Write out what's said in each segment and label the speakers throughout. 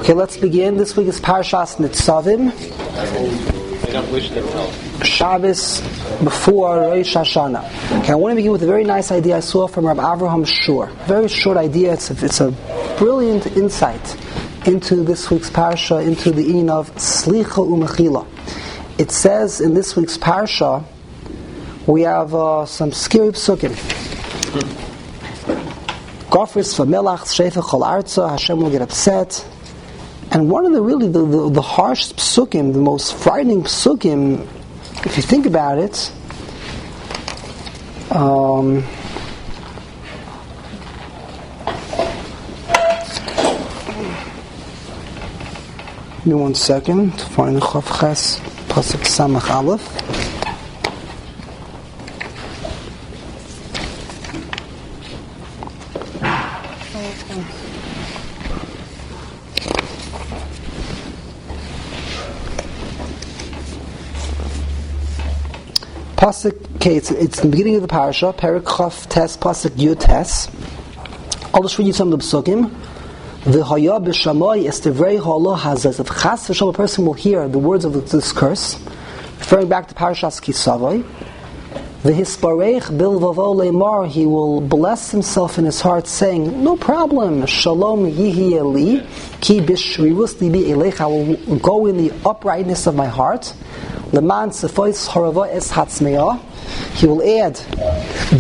Speaker 1: Okay, let's begin. This week is Parshas Nitzavim.
Speaker 2: I don't wish them health.
Speaker 1: Shabbos before Rosh Hashanah. Okay, I want to begin with a very nice idea I saw from Rabbi Avraham Shur. Very short idea. It's a brilliant insight into this week's parsha, into the in of Slicha Umechila. It says in this week's parsha we have some scary psukim. Gofris v'melach shefech chol arza, Hashem will get upset. And one of the harsh psukim, the most frightening psukim, if you think about it, give me 1 second to find the Chav Ches Pasuk Samach Aleph. Pasuk, okay, it's the beginning of the parasha, Perek Chav Tes, Pasuk Yud Tes. I'll just read you some of the psukim. V'haya b'shamai estivrei ha'Allah hazaz. If chas v'shal, a person will hear the words of this curse, referring back to Parashas Kisavai. V'hispareich bilvavo leimar, he will bless himself in his heart, saying, no problem, shalom yihi eli, ki b'shrirus libi eleich, I will go in the uprightness of my heart. Leman sefois harava es hatzmeah, he will add the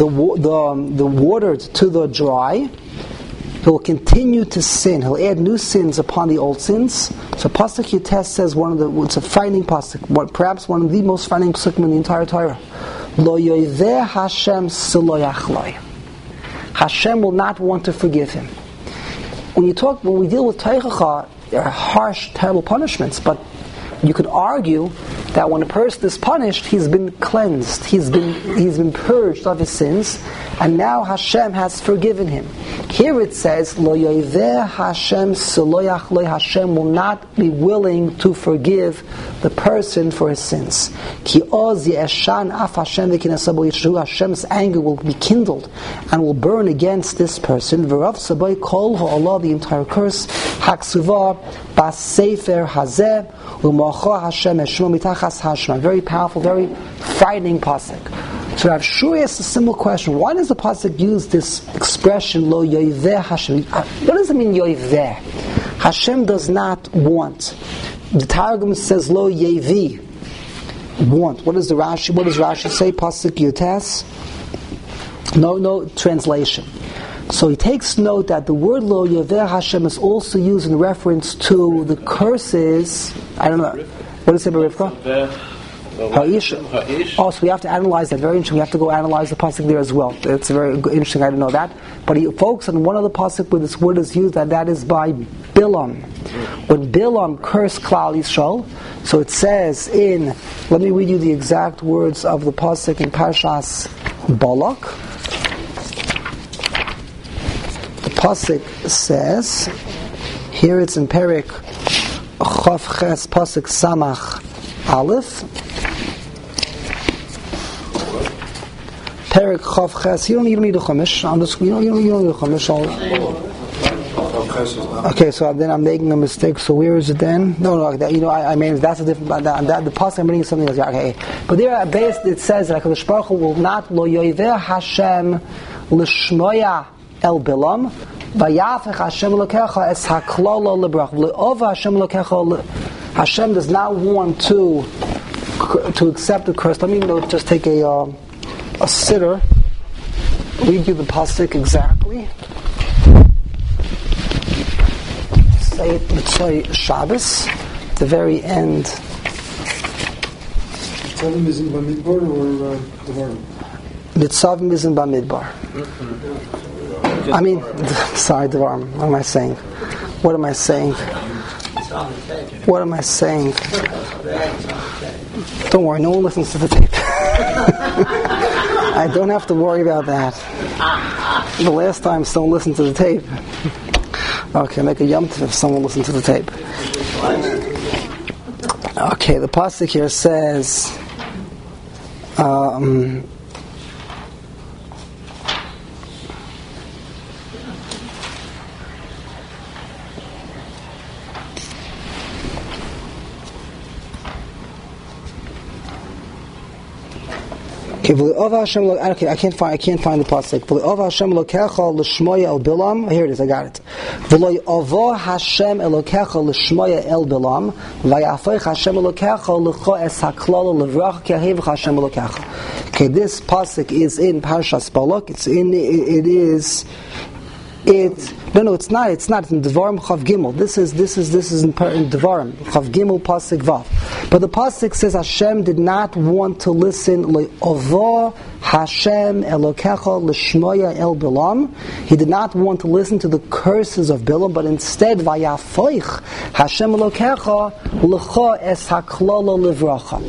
Speaker 1: watered to the dry. He will continue to sin. He'll add new sins upon the old sins. So Pasuk Yutes says it's a frightening pasuk, perhaps one of the most frightening pasukim in the entire Torah. Lo yoiveh Hashem siloyachloi. Hashem will not want to forgive him. When we deal with Teichacha, there are harsh, terrible punishments, but you could argue that when a person is punished, he's been cleansed, he's been purged of his sins, and now Hashem has forgiven him. Here it says, Lo yoiveh Hashem siloyachloi, Hashem will not be willing to forgive the person for his sins. Ki oz ye'eshan af Hashem v'kinasabo yishu, Hashem's anger will be kindled and will burn against this person. V'rav sabay kol ha'Allah, the entire curse, haksuva bas sefer hazeh, u'macha Hashem eshmo mitachas hashma. Very powerful, very frightening pasuk. So Rav Shur asks a simple question: why does the pasuk use this expression "Lo yoiveh Hashem"? What does it mean, yoiveh? Hashem does not want. The Targum says "Lo yevi," want. What does Rashi say? Pasuk Yutes. No translation. So he takes note that the word "Lo yoiveh Hashem" is also used in reference to the curses. I don't know. What does it say about Rivka? Ha'ish. Oh, so we have to analyze that. Very interesting. We have to go analyze the pasuk there as well. It's very interesting. I didn't know that. But he focuses on one of the pasuk where this word is used, that is by Bilam. When Bilam cursed Klal Yisrael, so it says let me read you the exact words of the pasuk in Parshas Balak. The pasuk says, here it's in Perek Chav Ches Pasuk Samach Aleph. Perek Chav Ches. You don't need a chumash. You don't need a chumash. Okay, so then I'm making a mistake. So where is it then? No. I mean that's a different. The pasuk I'm reading is something else. Okay, but there it says that HaKadosh Baruch Hu will not lo yoiveh Hashem l'shmoya el bilam. Vayafech Hashem lokecha es haklala lebrach. Le'ova Hashem lokecha. Hashem does not want to accept the curse. Let me just take a sitter. Read you the pasuk exactly. Say it Mitzvah Shabbos, at the very end.
Speaker 3: Nitzavim is in Bamidbar or Devarim?
Speaker 1: Nitzavim is in Bamidbar. I mean, sorry, Devarim. What am I saying? Don't worry, no one listens to the tape. I don't have to worry about that. The last time someone listened to the tape. Okay, make a yom tov if someone listened to the tape. Okay, the pasuk here says, Okay, I can't find the pasuk. V'le'ova Hashem Elokecha l'shmoya el Bilam. Here it is. I got it. V'le'ova Hashem Elokecha l'shmoya el Bilam. V'yafeich Hashem Elokecha l'cho es haklala l'vracha ki ahevich Hashem Elokecha. Okay, this pasuk is in Parshas Balak. It's not. It's not in Devarim Chav Gimel. This is in Devarim Chav Gimel pasuk Vav. But the pasuk says Hashem did not want to listen le'ova Hashem Elokecha l'shmoya el Bilam. He did not want to listen to the curses of Bilam, but instead vayafoich Hashem Elokecha l'cha es haklala l'vracha.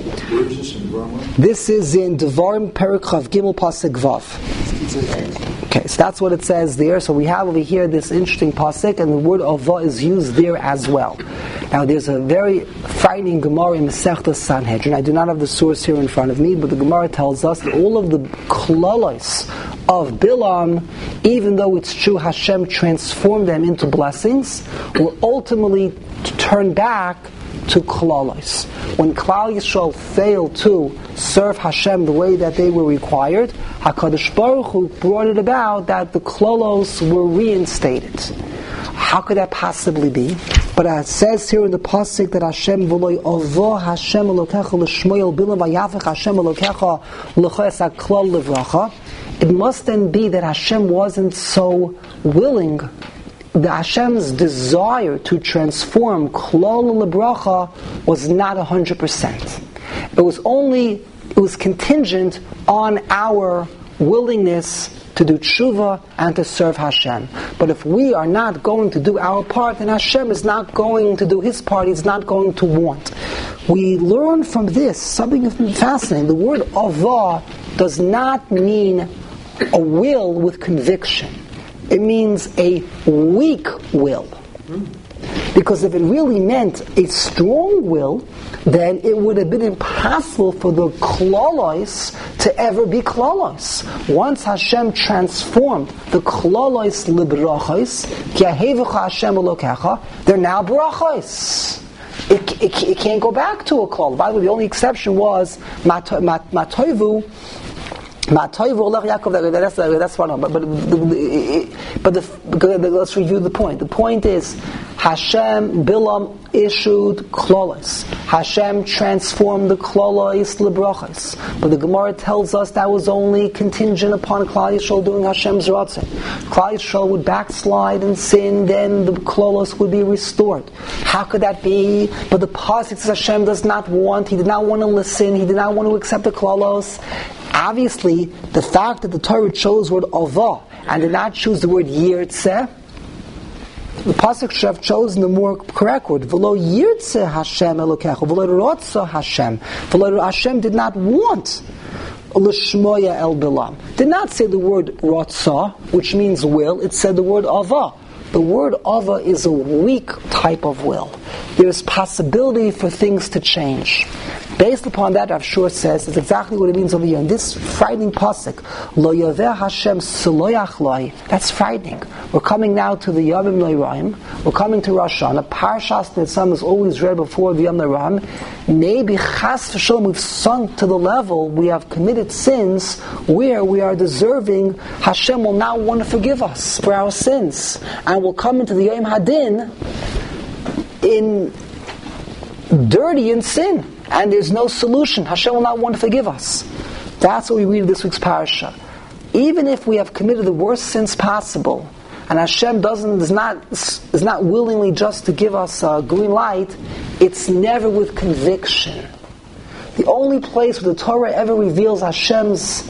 Speaker 1: This is in Devarim Perek Chav Gimel pasuk Vav. Okay, so that's what it says there. So we have over here this interesting pasuk, and the word avah is used there as well. Now there's a very frightening Gemara in Masechtas Sanhedrin. I do not have the source here in front of me, but the Gemara tells us that all of the klalos of Bilam, even though it's true Hashem transformed them into blessings, will ultimately turn back to klalos. When Klal Yisrael failed to serve Hashem the way that they were required, HaKadosh Baruch Hu brought it about that the klalos were reinstated. How could that possibly be? But it says here in the pasuk that Hashem v'loi avo Hashem Elokecha l'shmoyel bilam v'yafech Hashem Elokecha l'ches haklal l'vracha. It must then be that Hashem wasn't so willing. The Hashem's desire to transform klal l'bracha was not 100%. It was contingent on our willingness to do tshuva and to serve Hashem. But if we are not going to do our part, then Hashem is not going to do His part. He's not going to want. We learn from this something fascinating. The word avah does not mean a will with conviction. It means a weak will. Because if it really meant a strong will, then it would have been impossible for the klalos to ever be klalos. Once Hashem transformed the klalos librachos, ki ahevecha Hashem Elokecha, they're now brachos. It can't go back to a klal. By the way, the only exception was matoivu. That's one. But let's review the point. The point is, Hashem Bilam issued klolos. Hashem transformed the klolos lebrachos. But the Gemara tells us that was only contingent upon Klal Yisrael doing Hashem's ratzon. Klal Yisrael would backslide and sin, then the klolos would be restored. How could that be? But the pasuk says Hashem does not want. He did not want to listen. He did not want to accept the klolos. Obviously, the fact that the Torah chose the word avah and did not choose the word yirtzeh, the pasuk should have chosen the more correct word. V'lo yirtzeh Hashem Elokecha, v'lo rotza Hashem. V'lo Hashem did not want l'shmoya el bilam. Did not say the word rotza, which means will. It said the word avah. The word avah is a weak type of will. There is possibility for things to change. Based upon that, Rav Shur says, it's exactly what it means over here. In this frightening pasuk, Lo Yaveh Hashem Seloyach Loi, that's frightening. We're coming now to the Yomim Le'Raim. We're coming to Rosh Hashanah. Parshas Nitzam is always read before the Yom Le'Raim. Maybe Chas V'Shalom we've sunk to the level, we have committed sins where we are deserving, Hashem will now want to forgive us for our sins. And we'll come into the Yom Hadin in dirty in sin. And there's no solution. Hashem will not want to forgive us. That's what we read in this week's parasha. Even if we have committed the worst sins possible, and Hashem is not willingly just to give us a green light, it's never with conviction. The only place where the Torah ever reveals Hashem's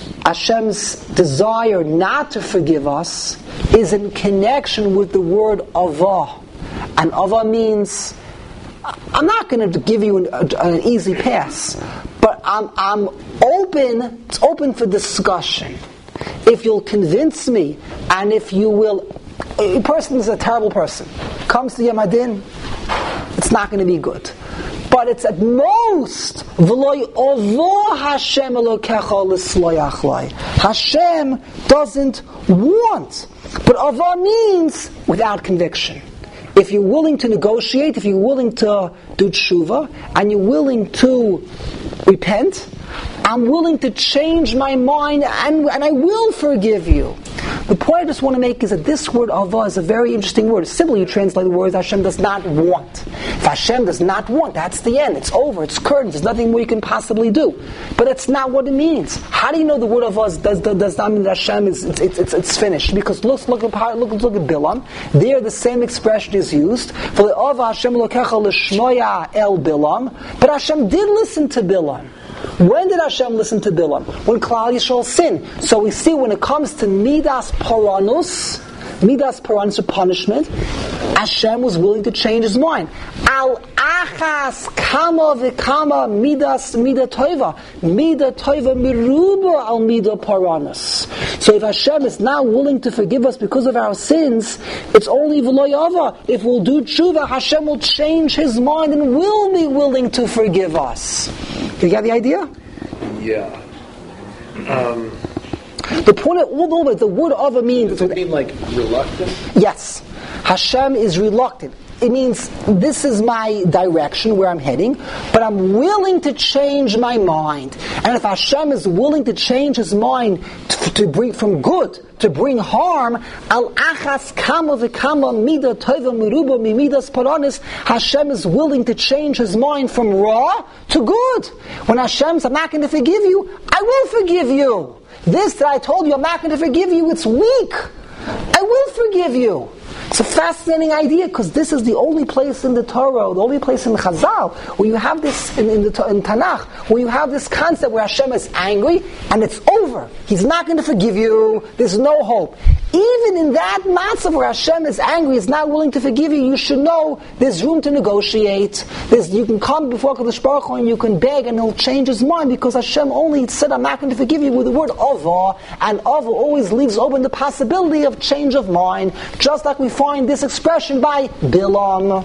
Speaker 1: desire not to forgive us is in connection with the word avah. And avah means, I'm not going to give you an easy pass, but I'm open. It's open for discussion. If you'll convince me, and if you will, a person is a terrible person. Comes to Yom Hadin, it's not going to be good. But it's at most v'lo ovo Hashem Elokecha l'sloyach lai. Hashem doesn't want, but avah means without conviction. if you're willing to negotiate, if you're willing to do tshuva, and you're willing to repent, I'm willing to change my mind, and I will forgive you. The point I just want to make is that this word avah is a very interesting word. Simply you translate the words Hashem does not want. If Hashem does not want, that's the end. It's over. It's curtains. There's nothing more you can possibly do. But that's not what it means. How do you know the word avah does not mean that Hashem it's finished? Because look at Bilam. There the same expression is used. For the avah Hashem lokecha l'shmoya el Bilam. But Hashem did listen to Bilam. When did Hashem listen to Bilam? When Klal Yisrael sinned. So we see when it comes to Midas Paranus, or punishment, Hashem was willing to change his mind. Al achas kama v'kama midas mida toiva miruba al mida paranus. So if Hashem is now willing to forgive us because of our sins, it's only v'lo yava. If we'll do tshuva, Hashem will change his mind and will be willing to forgive us. You get the idea?
Speaker 2: Yeah.
Speaker 1: The point of all the word ava means...
Speaker 2: Does it mean like reluctant?
Speaker 1: Yes. Hashem is reluctant. It means this is my direction where I'm heading, but I'm willing to change my mind. And if Hashem is willing to change his mind to bring from good to bring harm, al achas kama v'kama mida tova miruba mimidas paranis, Hashem is willing to change his mind from raw to good. When Hashem says, I'm not going to forgive you, I will forgive you. This that I told you, I'm not going to forgive you, it's weak. I will forgive you. It's a fascinating idea because this is the only place in the Torah, the only place in Chazal where you have this in Tanakh, where you have this concept where Hashem is angry and it's over. He's not going to forgive you. There's no hope. Even in that matzah where Hashem is angry, is not willing to forgive you, you should know there's room to negotiate. You can come before Kadosh Baruch Hu and you can beg and he'll change his mind because Hashem only said, I'm not going to forgive you with the word avah, and avah always leaves open the possibility of change of mind, just like we find this expression by Bilam.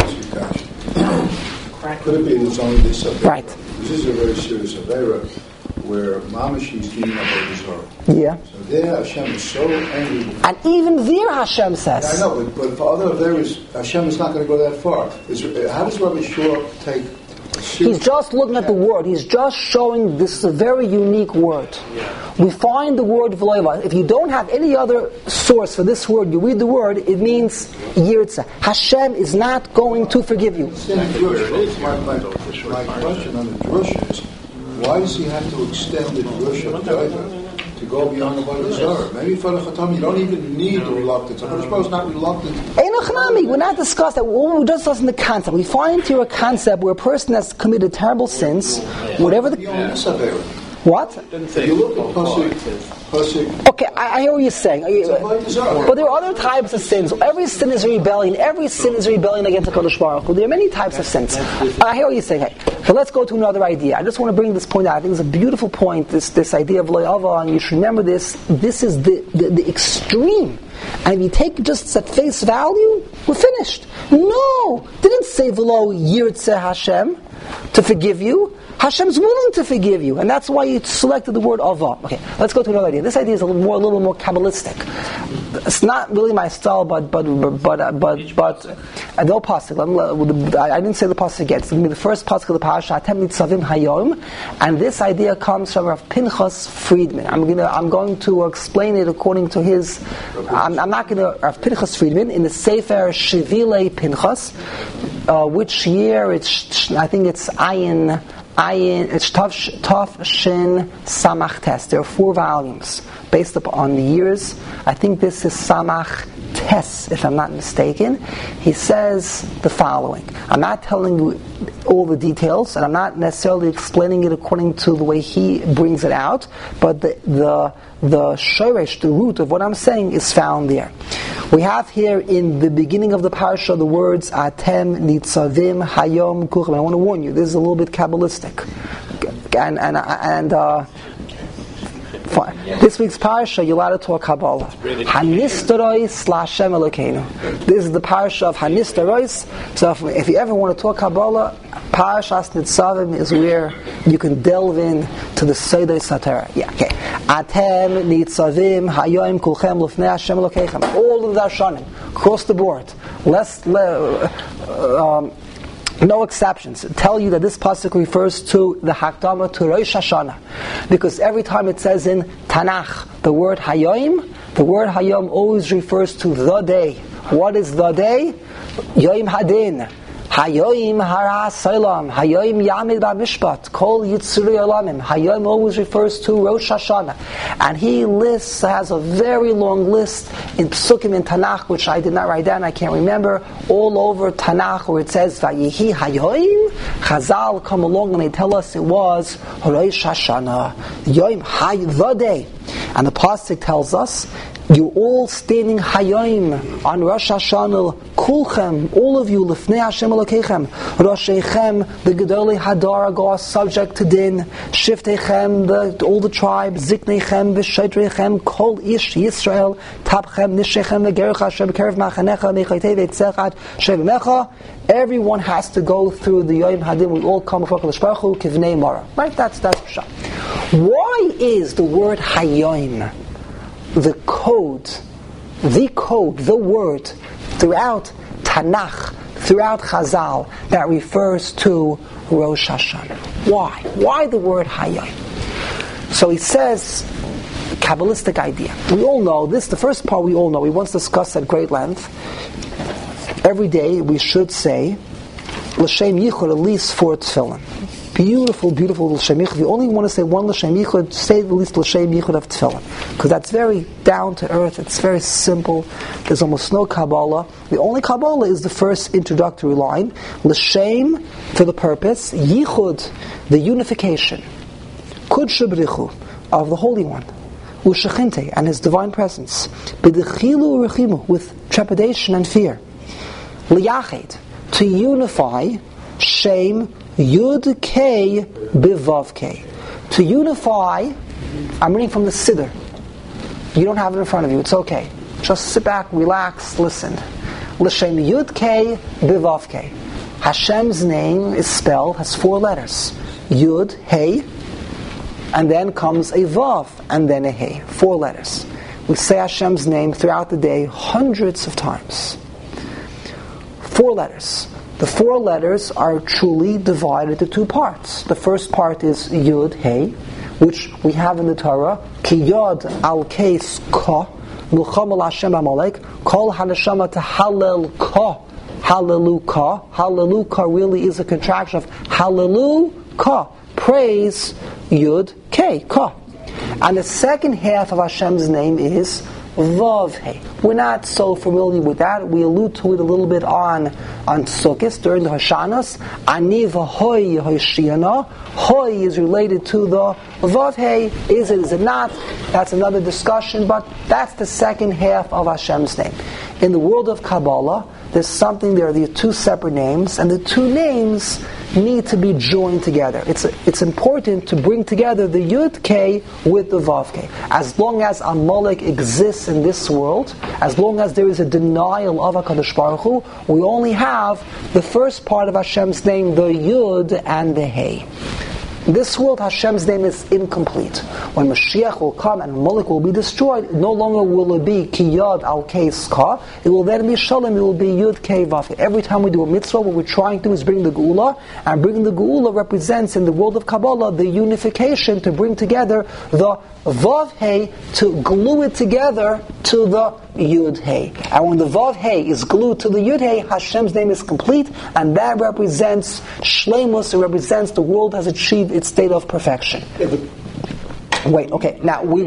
Speaker 4: Could it be it's only this subject?
Speaker 1: Right.
Speaker 4: This is a very serious affair where Mamash is giving up on his heart.
Speaker 1: Yeah.
Speaker 4: So there Hashem is so angry.
Speaker 1: And even there Hashem says.
Speaker 4: I know, but for other areas, Hashem is not going to go that far. How does Rabbi Shua take...
Speaker 1: He's just looking at the word. He's just showing this is a very unique word. We find the word v'loiva. If you don't have any other source for this word, you read the word, it means yirtza. Hashem is not going to forgive you.
Speaker 4: My question on the drush is, why does he have to extend the drush of Dover to go beyond the Avodah Zarah? Maybe for the Chatam you don't even need the reluctance. I'm supposed not reluctant.
Speaker 1: We're not discussing that. We're just discussing the concept. We find here a concept where a person has committed terrible sins, whatever the... What?
Speaker 4: You look at Pasuk.
Speaker 1: Okay, I hear what you're saying. But there are other types of sins. Every sin is a rebellion. Every sin is a rebellion against the Kadosh Baruch Hu. There are many types of sins. I hear what you're saying. So let's go to another idea. I just want to bring this point out. I think it's a beautiful point, this idea of Lo Yava, and you should remember this. This is the extreme. And if you take just at face value, we're finished. No! Didn't say V'lo Yirtzeh Hashem to forgive you. Hashem's willing to forgive you, and that's why you selected the word avah. Okay, let's go to another idea. This idea is a little more Kabbalistic. It's not really my style, but no pasuk. I didn't say the pasuk yet. It's going to be the first pasuk of the parasha. Atem nitzavim hayom, and this idea comes from Rav Pinchas Friedman. I'm going to explain it according to his. I'm not going to Rav Pinchas Friedman in the Sefer Shvilei Pinchas. Which year? I think it's Ayin. It's Tov Shin Samach Tes. There are 4 volumes based upon the years. I think this is Samach Tes, if I'm not mistaken. He says the following. I'm not telling you all the details, and I'm not necessarily explaining it according to the way he brings it out, but the shoresh, the root of what I'm saying is found there. We have here in the beginning of the parasha the words Atem Nitzavim Hayom Kuchem. I want to warn you, this is a little bit Kabbalistic. And this week's parasha, you're allowed to talk Kabbalah. Hanistarois Lashem Elokeinu. This is the parasha of Hanistarois. So if you ever want to talk Kabbalah, Parashas Nitzavim is where you can delve in to the Seder Satara. Yeah, okay. Atem Nitzavim Hayoim Kulchem Lufnei Hashem Elokeichem. All of the Darshanim, across the board. No exceptions. Tell you that this pasuk refers to the Hakdama to Rosh Hashanah, because every time it says in Tanakh the word Hayom always refers to the day. What is the day? Yom Hadin. Hayoim hara Solam, Hayoim yamid b'mishpat, Kol yitzuri olamim. Hayoim always refers to Rosh Hashanah, and he has a very long list in Psukim in Tanakh, which I did not write down, I can't remember, all over Tanakh where it says Vayihi Hayoim. Chazal come along and they tell us it was Rosh Hashanah, Yom the day, and the pasuk tells us you all standing Hayoim on Rosh Hashanah, Kulchem, all of you, Lifnei Hashem Elokeichem, Roshechem, the Gedolei Hadar Agos, subject to din, Shiftechem, all the tribes, Ziknechem, V'Sheitrechem, Kol Ish Yisrael, Tapchem, Nishechem, V'Gerech Hashem, Kerev Machanecha, Mechaytei V'Etzechat, Shevimecha. Everyone has to go through the Yom Hadin. We all come before Kadosh Baruch Hu, Kivnei Mara. Right? That's Pshat. Why is the word Hayoim the word throughout Tanakh, throughout Chazal, that refers to Rosh Hashanah? Why? Why the word Hayom? So he says, Kabbalistic idea. We all know this, the first part we all know, we once discussed at great length. Every day we should say L'Shem Yichud at least 4 tefillin. Beautiful, beautiful L'Shem Yichud. If you only want to say one L'Shem Yichud, say at least L'Shem Yichud of tefillin. Because that's very down to earth, it's very simple, there's almost no Kabbalah. The only Kabbalah is the first introductory line. L'Shem, for the purpose, Yichud, the unification, Kudsha B'richu, of the Holy One, U'shechinte, and His divine presence, B'dechilu U'rechimu, with trepidation and fear, L'yached, to unify, Shem, Yud K Bivav K. To unify, I'm reading from the Siddur. You don't have it in front of you, it's okay. Just sit back, relax, listen. L'Shem Yud K Bivav K. Hashem's name is spelled, has 4 letters. Yud, Hey, and then comes a Vav, and then a Hey. 4 letters. We say Hashem's name throughout the day hundreds of times. 4 letters. The 4 letters are truly divided into 2 parts. The first part is Yud, Hey, which we have in the Torah, Ki Yod al Keis Ka, Milcham al Hashem Amalek, Kol HaNeshama to Hallel Ka, Hallelu Ka. Hallelu Ka really is a contraction of Hallelu Ka, praise Yud, K, Ka. And the second half of Hashem's name is Vav Hey. We're not so familiar with that. We allude to it a little bit on Sukkot during the Hashanas. Ani v'hoi Hoshiyana. Hoi is related to the Vav Hey. Is it not? That's another discussion, but that's the second half of Hashem's name. In the world of Kabbalah, there's something there. There are 2 separate names, and the 2 names need to be joined together. It's important to bring together the Yud K with the Vav K. As long as Amalek exists in this world, as long as there is a denial of HaKadosh Baruch Hu, we only have the first part of Hashem's name, the Yud and the Hey. In this world, Hashem's name is incomplete. When Mashiach will come and Amalek will be destroyed, no longer will it be Ki Yod al Keis Ka. It will then be Shalom. It will be Yud Kei Vav. Every time we do a mitzvah, what we're trying to do is bring the Geula, and bringing the Geula represents in the world of Kabbalah the unification to bring together the Vav Hey, to glue it together to the Yud Hey. And when the Vav Hey is glued to the Yud Hey, Hashem's name is complete, and that represents Shleimus. It represents the world has achieved its state of perfection. Wait, okay. Now we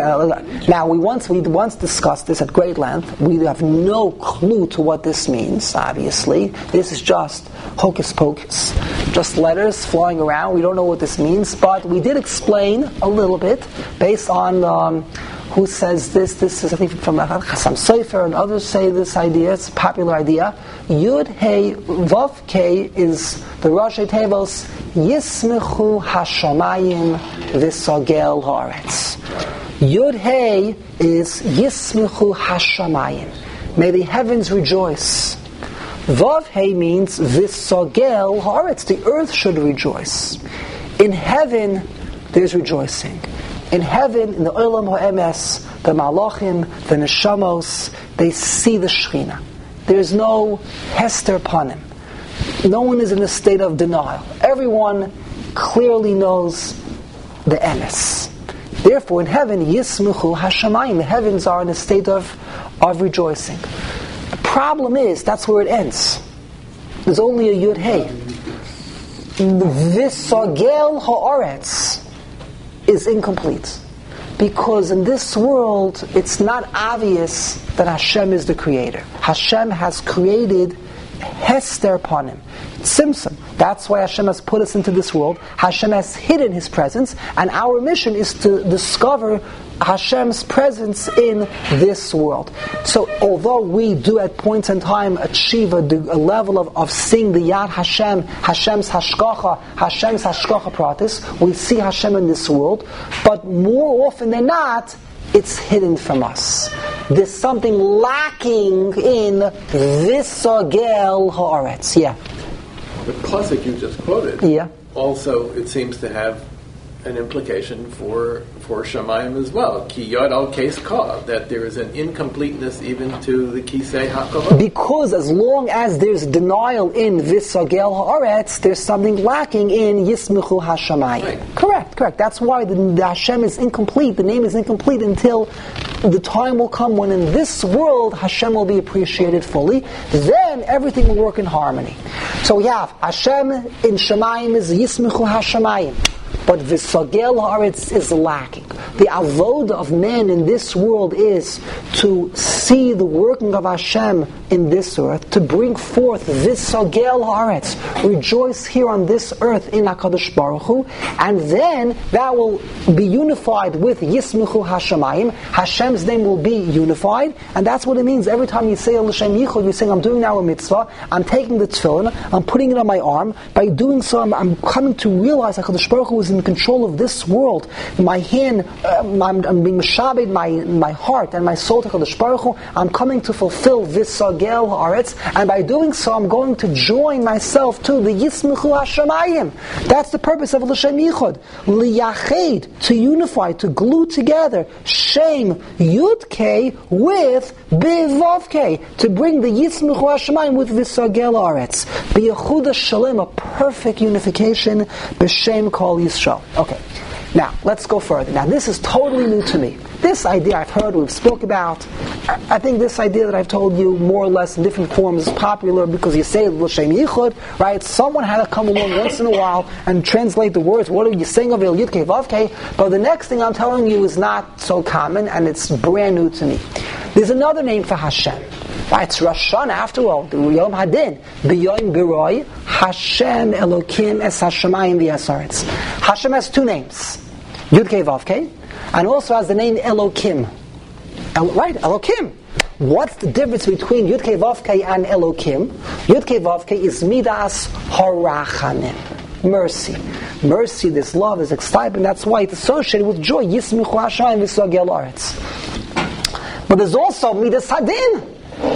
Speaker 1: once discussed this at great length. We have no clue to what this means. Obviously, this is just hocus pocus, just letters flying around. We don't know what this means, but we did explain a little bit based on who says this. This is, I think, from Chassam Sofer, and others say this idea. It's a popular idea. Yud Hey Vav K is the Rashi Tevos Yismechu Hashamayim V'Sogel Haaretz. Yud Hey is Yismechu Hashamayim. May the heavens rejoice. Vav Hey means Visogel Haaretz, the earth should rejoice. In heaven, there's rejoicing. In heaven, in the Olam HaEmes, the Malachim, the Neshamos, they see the Shekhinah. There's no Hester Panim. No one is in a state of denial. Everyone clearly knows the Emes. Therefore, in heaven, Yismuchu Hashamayim, the heavens are in a state of rejoicing. The problem is, that's where it ends. There's only a Yud Hey. Visagel Haaretz is incomplete. Because in this world, it's not obvious that Hashem is the creator. Hashem has created Hester Panim, Tzimtzum. That's why Hashem has put us into this world. Hashem has hidden His presence, and our mission is to discover Hashem's presence in this world. So, although we do at points in time achieve a level of seeing the Yad Hashem, Hashem's Hashgacha Pratis, we see Hashem in this world, but more often than not, it's hidden from us. There's something lacking in Visagel Haaretz. Yeah.
Speaker 2: The pasuk you just quoted.
Speaker 1: Yeah.
Speaker 2: Also, it seems to have an implication for Shamayim as well. Ki Yod al Kes Ka, that there is an incompleteness even to the Kisei HaKavod.
Speaker 1: Because as long as there's denial in Visagel Haaretz, there's something lacking in Yismichu Hashamayim.
Speaker 2: Right.
Speaker 1: Correct. That's why the Hashem is incomplete. The name is incomplete until the time will come when in this world Hashem will be appreciated fully. Then everything will work in harmony. So we have Hashem in Shamayim is Yismichu Hashamayim. But Visagel Haaretz is lacking. The avoda of man in this world is to see the working of Hashem in this earth, to bring forth Visagel Haaretz, rejoice here on this earth in HaKadosh Baruch Hu, and then that will be unified with Yismichu Hashamayim. Hashem's name will be unified, and that's what it means. Every time you say L'Shem Yichud, you're saying, I'm doing now a mitzvah, I'm taking the tefillin, I'm putting it on my arm. By doing so, I'm coming to realize HaKadosh Baruch Hu is in control of this world. My hand, I'm being meshabed my heart and my soul to HaKadosh Baruch Hu. I'm coming to fulfill Visagel Haaretz, and by doing so, I'm going to join myself to the Yismichu Hashamayim. That's the purpose of L'Shem Yichud. Liyached, to unify, to glue together Shem Yud-Kei with Bivavkei, to bring the Yismichu Hashamayim with Visagel Haaretz. B'Yechuda Shalem, a perfect unification, B'Shem Kol Yisrael. Okay, now let's go further. Now this is totally new to me. This idea I've heard, we've spoke about. I think this idea that I've told you more or less in different forms is popular because you say L'Shem Yichud, right? Someone had to come along once in a while and translate the words. What are you saying of El Yud-Kei Vav-Kei? But the next thing I'm telling you is not so common and it's brand new to me. There's another name for Hashem. Right, it's Rosh Hashanah after all, the Yom Hadin. B'Yom Biroi, Hashem Elokim Es Hashamayim V'Yasaretz. Hashem has two names, Yud-Kei Vav-Kei, and also has the name Elokim. Right, Elokim. What's the difference between Yud-Kei Vav-Kei and Elokim? Yud-Kei Vav-Kei is Midas Harachanim. Mercy, this love, this excitement, that's why it's associated with joy. Yismichu Hashamayim V'Sagel Haaretz. But there's also Midas Hadin.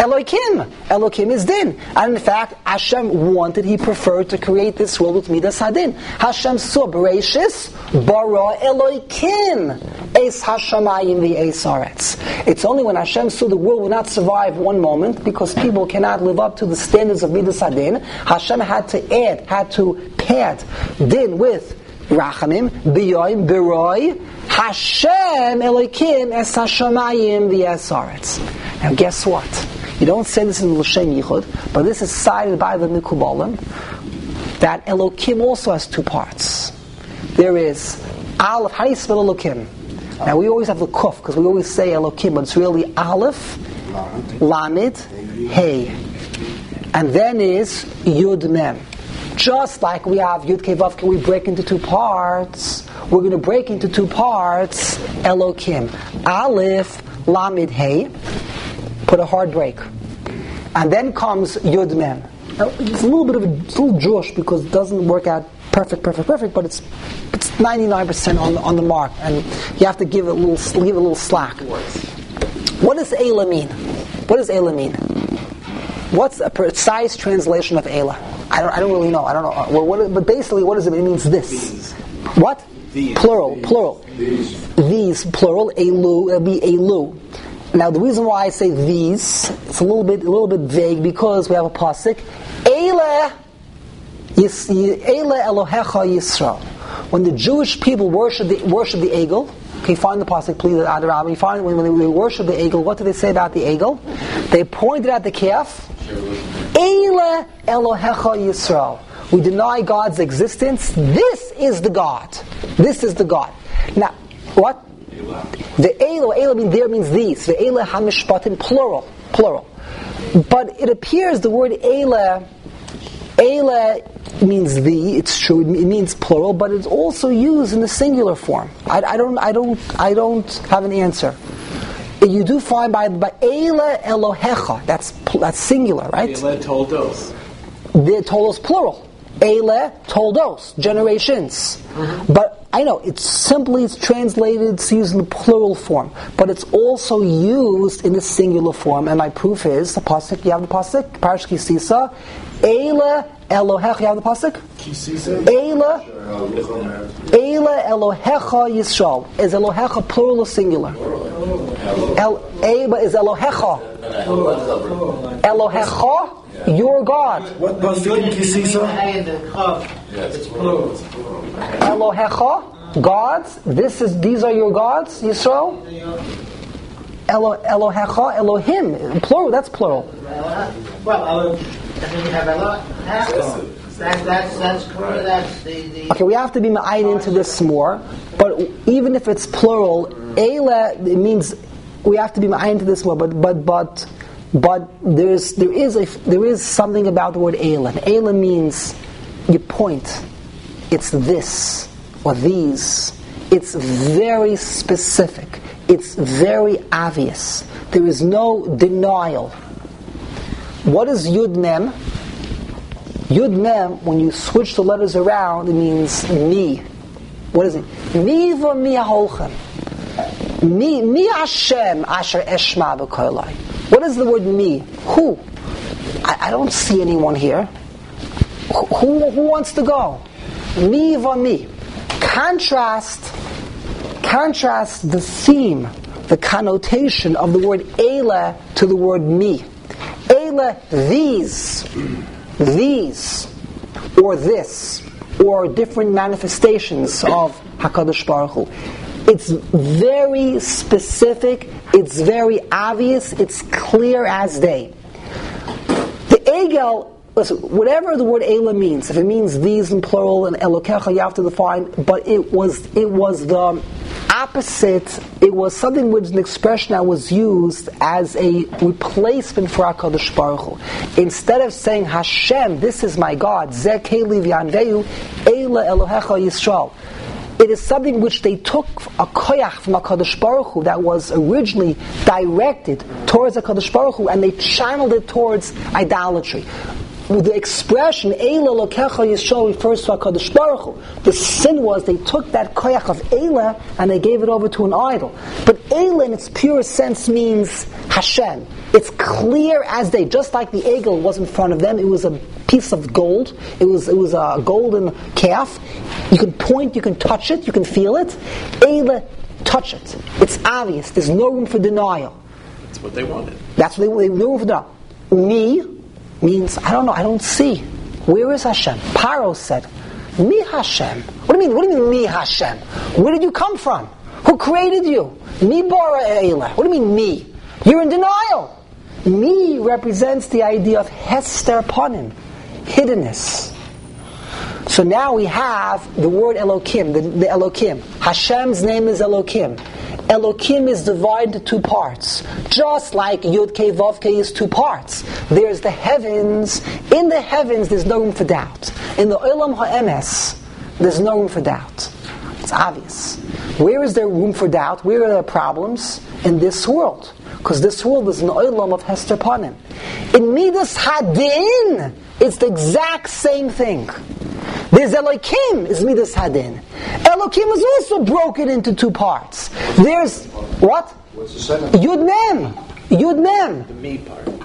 Speaker 1: Elokim is din. And in fact, Hashem wanted, He preferred to create this world with Midas Hadin. Hashem saw Bereshis, bara Elokim, Eis Hashamayim v'Eis Haaretz. It's only when Hashem saw the world would not survive one moment, because people cannot live up to the standards of Midas Hadin, Hashem had to pad din with Rachamim, B'Yoim, B'Roi, Hashem Elokim Es Hashamayim v'Eis Haaretz. Now guess what? You don't say this in L'Shem Yichud, but this is cited by the Mikubalim, that Elokim also has two parts. There is Aleph. How do you spell Elokim? Now we always have the Kuf, because we always say Elokim, but it's really Aleph, Lamed, Hey. And then is Yud Mem. Just like we have Yud-Kei Vav-Kei, we break into two parts. We're going to break into two parts Elokim. Aleph, Lamed, Hey. Put a hard break. And then comes Yud Mem. Now, it's a little Jewish because it doesn't work out perfect, but it's 99% on the mark, and you have to give it a little slack. What does Eila mean? What does Eila mean? What's a precise translation of Eila? I don't really know. I don't know. But basically, what does it mean? It means this.
Speaker 2: These.
Speaker 1: What?
Speaker 2: These.
Speaker 1: Plural. These, plural. Elu. It'll be Elu. Now, the reason why I say these, it's a little bit vague because we have a pasuk. Eila Elohecha Yisrael. When the Jewish people worship the Egel, okay, find the pasuk, please, Adarabah. You find when they worship the Egel, what do they say about the Egel? They pointed at the calf. Eila Elohecha Yisrael. We deny God's existence. This is the God. This is the God. Now, what? The Eila means these. The Eila hamishpatim, plural. But it appears the word Eila means the. It's true. It means plural, but it's also used in the singular form. I don't have an answer. You do find by Eila Elohecha. That's singular, right?
Speaker 2: Eila toldos.
Speaker 1: The toldos plural. Eila toldos, generations. Mm-hmm. But I know it's translated. It's used in the plural form, but it's also used in the singular form. And my proof is the pasuk. You have the pasuk, Parash Kisisa. Eila Elohecha. You have the pasuk.
Speaker 3: Kisisa.
Speaker 1: Eila Elohecha Yisrael. Is Elohecha plural or singular? Is Elohecha. Elohecha. Your God.
Speaker 3: What pasuk in Kisisa?
Speaker 5: It's plural.
Speaker 1: Elohecha, gods. These are your gods, Yisrael. Elohecha, Elohim, plural. That's plural.
Speaker 5: Well, we have Elohecha. That's clear. That's the.
Speaker 1: Okay, we have to be ma'ayin into this more. But even if it's plural, Eila, it means we have to be ma'ayin into this more. But there is something about the word Eila. Eila means you point. It's this or these. It's very specific. It's very obvious. There is no denial. What is Yud Mem? Yud Mem, when you switch the letters around, it means me. What is it? Mi v'mi ha'olchem. Mi Hashem asher eshma b'kolai. What is the word me? Who? I don't see anyone here. Who wants to go? Me v'mi. Contrast the theme, the connotation of the word Eila to the word me. Eila, these, or this, or different manifestations of HaKadosh Baruch Hu. It's very specific, it's very obvious, it's clear as day. The Egel, listen, whatever the word Eila means, if it means these in plural and Elokecha, you have to define, but it was the opposite. It was something which an expression that was used as a replacement for HaKadosh Baruch Hu. Instead of saying Hashem, this is my God, Zeh Keli v'yanvehu, Eila Elohecha Yisrael. It is something which they took a koyach from HaKadosh Baruch Hu that was originally directed towards HaKadosh Baruch Hu, and they channeled it towards idolatry. The expression Eila Elokecha Yisrael refers to HaKadosh Baruch Hu. The sin was they took that koyach of Eila and they gave it over to an idol. But Eila in its purest sense means Hashem. It's clear as day. Just like the Egel was in front of them, it was a piece of gold. It was a golden calf. You can point, you can touch it, you can feel it. Eila, touch it. It's obvious. There's no room for denial.
Speaker 2: That's what they wanted.
Speaker 1: That's what they no room for denial. Me means, I don't know, I don't see. Where is Hashem? Paro said, Me Hashem. What do you mean me Hashem? Where did you come from? Who created you? Me bara Eila. What do you mean me? You're in denial. Me represents the idea of Hester Panim, hiddenness. So now we have the word Elokim, the Elokim. Hashem's name is Elokim. Elokim is divided into two parts. Just like Yud Kei Vav Kei is two parts. There's the heavens. In the heavens, there's no room for doubt. In the Olam HaEmes, there's no room for doubt. It's obvious. Where is there room for doubt? Where are there problems? In this world. Because this world is an Olam of Hester Panim. In Midas Hadin, it's the exact same thing. There's Elokim, is Midas Hadin. Elokim is also broken into two parts. There's, what?
Speaker 4: What's the second?
Speaker 1: Yud Mem.
Speaker 2: The me part.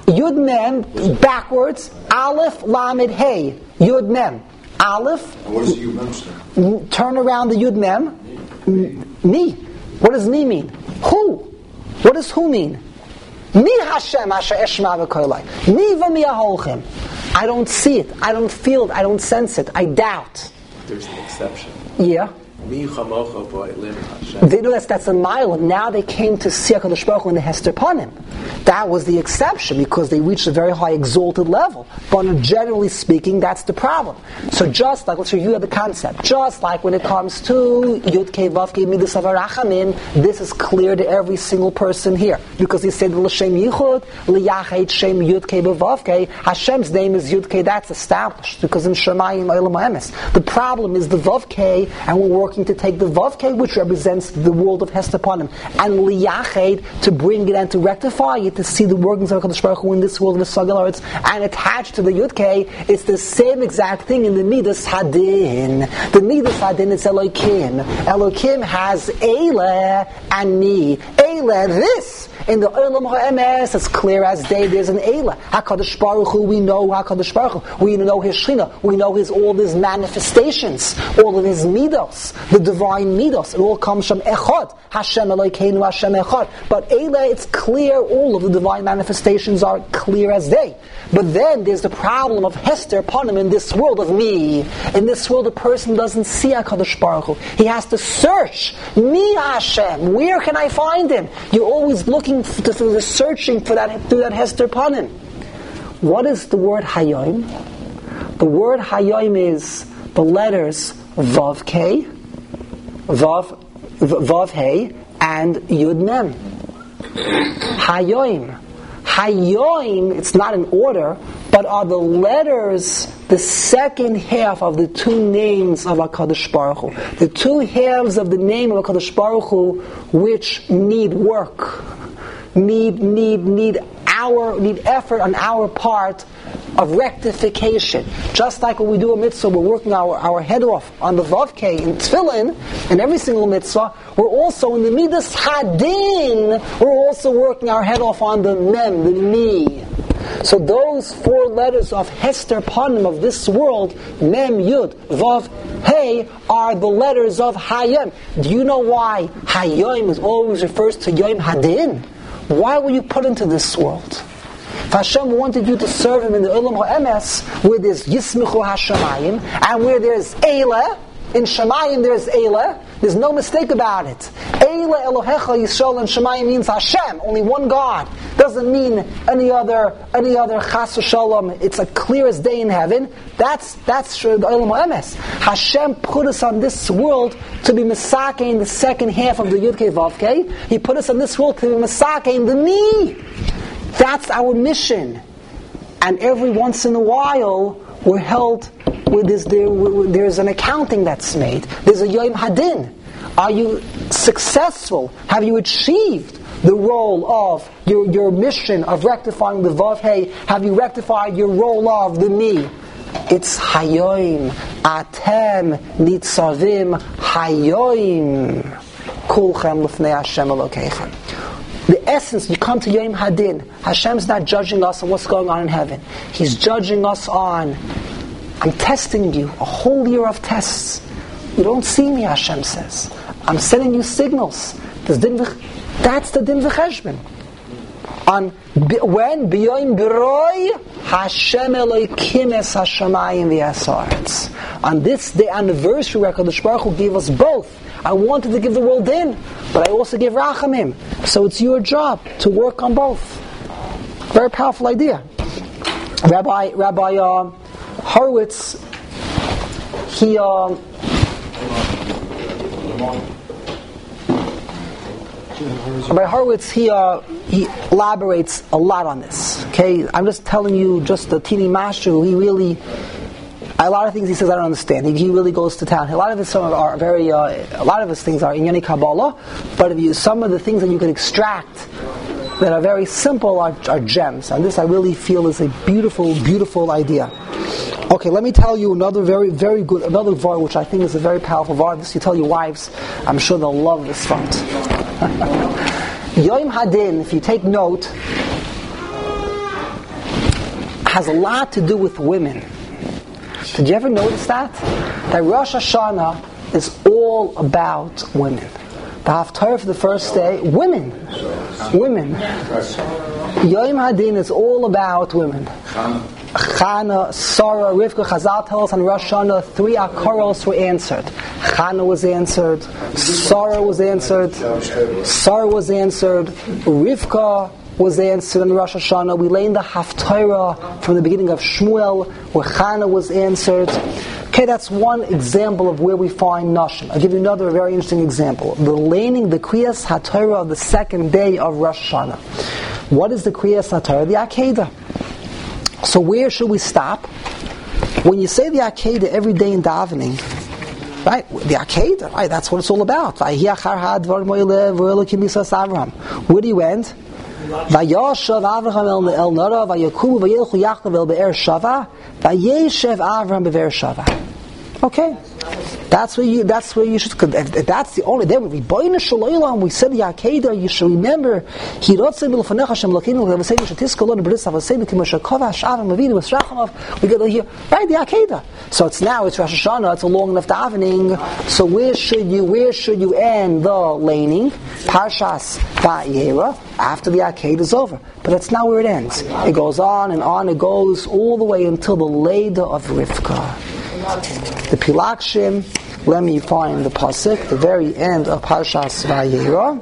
Speaker 1: Yud Mem, backwards, Aleph, Lamed, Hey. Yud Mem. Aleph.
Speaker 4: And what does the Yud Mem stand?
Speaker 1: Turn around the Yud Mem. Me. What does me mean? Who? What does who mean? Mi Hashem asher eshma v'kolai. Mi v'mi aholchem. I don't see it. I don't feel it. I don't sense it. I doubt.
Speaker 2: There's an exception.
Speaker 1: Yeah.
Speaker 2: Mi chamocha v'olim Hashem.
Speaker 1: They know that's a mile. Now they came to see HaKadosh Baruch Hu in the Hester Panim. That was the exception because they reached a very high exalted level. But generally speaking, that's the problem. So just like, let's review the concept. Just like when it comes to Yud Kei Vav Kei Midas Avarachamim, this is clear to every single person here. Because he said, L'Shem Yichud, L'Yachet Shem Yud Kei Vav Kei, Hashem's name is Yud Kei, that's established. Because in Shemayim Olam HaEmes. The problem is the Vav Kei, and we're working to take the Vav Kei, which represents the world of Hester Panim, and L'Yachet, to bring it and to rectify it, to see the workings of HaKadosh Baruch Hu in this world of the Sagil Aretz, and attached to the Yud Kei, it's the same exact thing in the Midas Hadin. The Midas Hadin is Elokim. Elokim has Eileh and me. Eileh, this. In the Olam HaEmes, it's clear as day, there's an Eileh. HaKadosh Baruch Hu, we know HaKadosh Baruch Hu. We know His Shechina. We know all His manifestations, all of His Midos, the divine Midos. It all comes from Echad. Hashem Elokeinu, Hashem Echad. But Eileh, it's clear, all of the divine manifestations are clear as day. But then there's the problem of Hester Panim in this world of me. In this world, a person doesn't see HaKadosh Baruch Hu. He has to search. Me Hashem. Where can I find Him? You're always looking searching for that through that Hester Panim. What is the word Hayoim? The word Hayoim is the letters Vav Kei, Vav Hey, and Yud Mem. Hayoim. Hayoim, it's not in order, but are the letters, the second half of the two names of HaKadosh Baruch Hu. The two halves of the name of HaKadosh Baruch Hu which need work, need effort on our part of rectification. Just like when we do a mitzvah, we're working our head off on the Vav Kei in Tefillin, in every single mitzvah, we're also in the Midas Hadin, we're also working our head off on the Mem, the Me. So those four letters of Hester Panim of this world, Mem, Yud, Vav, Hey, are the letters of Hayim. Do you know why Hayim is always refers to Yom Hadin? Why were you put into this world? If Hashem wanted you to serve Him in the Olam HaEmes, where there's Yismichu HaShamayim, and where there's Eileh, in Shamayim there's Eileh, there's no mistake about it. Eileh Elohecha Yisrael, and Shamayim means Hashem, only one God. Doesn't mean any other Chas v'Shalom. It's a clear as day in heaven. That's the Olam HaEmes. Hashem put us on this world to be Mesakeh in the second half of the Yud Kei Vav Kei. He put us on this world to be Mesakeh in the Me. That's our mission. And every once in a while, we're held with this. There's an accounting that's made. There's a Yom Hadin. Are you successful? Have you achieved the role of your mission of rectifying the Vav Hey? Have you rectified your role of the Me? It's Hayoim. Atem nitzavim Hayoim. Kulchem lefnei Hashem Elokeichem. The essence, you come to Yom Hadin, Hashem's not judging us on what's going on in heaven. He's judging us on, I'm testing you, a whole year of tests. You don't see me, Hashem says. I'm sending you signals. That's the Din V'Cheshbon. On when B'Yom B'Roi, Hashem Elokim Es HaShamayim V'Ha'aretz. On this day anniversary, HaKadosh Baruch Hu gave us both. I wanted to give the world Din, but I also gave Rachamim. So it's your job to work on both. Very powerful idea. Rabbi Horowitz, he elaborates a lot on this. Okay, I'm just telling you just the teeny master. He really, a lot of things he says I don't understand. He really goes to town. A lot of his things are Inyani Kabbalah, but some of the things that you can extract that are very simple are gems. And this I really feel is a beautiful, beautiful idea. Okay, let me tell you another very, very good, another var which I think is a very powerful var. This you tell your wives, I'm sure they'll love this font. Yom Hadin, if you take note, has a lot to do with women. Did you ever notice that? That Rosh Hashanah is all about women. The Haftarah for the first day, women. Yom Hadin is all about women. Chana, Sarah, Rivka, Chazal tell us on Rosh Hashanah 3 Akaros were answered. Chana was answered, Sarah was answered, Rivka was answered in Rosh Hashanah. We lay in the Haftarah from the beginning of Shmuel where Chana was answered. Okay, that's one example of where we find Nashim. I'll give you another very interesting example. The laning, the Kriyas HaTorah of the second day of Rosh Hashanah. What is the Kriyas HaTorah? The Akedah. So where should we stop? When you say the Akedah every day in davening, right? The Akedah, right? That's what it's all about. Where do you end? Vayashav Avraham el Nara, Vayakumu Vayelchu Yaakov el Be'er Shava, Vayeshev Avraham Be'er Shava. Okay, that's where you should. That's the only. There we boina shaloylam. We said the Akedah. You should remember. He wrote say milfanecha Hashem lakinu. We say mishatiskolon b'ris havasei b'timashakova shavim avinu v'srachamav. We get here right the Akedah. So it's Rosh Hashanah. It's a long enough davening. So where should you end the laning? Parshas Vayera after the Akedah is over. But that's not where it ends. It goes on and on. It goes all the way until the Leda of Rivka. The Pilakshim, let me find the pasuk, the very end of Parshas Vayera.